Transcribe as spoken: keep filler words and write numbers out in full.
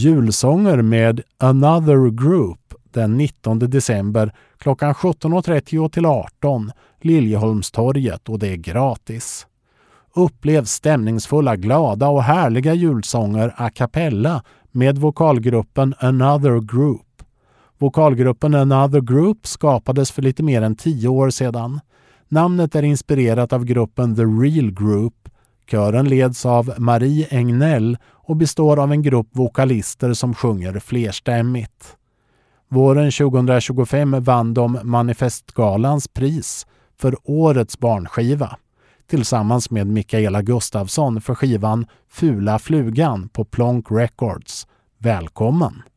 julsånger med Another Group den nittonde december klockan sjutton och trettio till arton, Liljeholmstorget, och det är gratis. Upplev stämningsfulla, glada och härliga julsånger a cappella med vokalgruppen Another Group. Vokalgruppen Another Group skapades för lite mer än tio år sedan. Namnet är inspirerat av gruppen The Real Group. Kören leds av Marie Engnell och består av en grupp vokalister som sjunger flerstämmigt. Våren tjugohundratjugofem vann de Manifestgalans pris för årets barnskiva tillsammans med Mikaela Gustafsson för skivan Fula flugan på Plonk Records. Välkommen!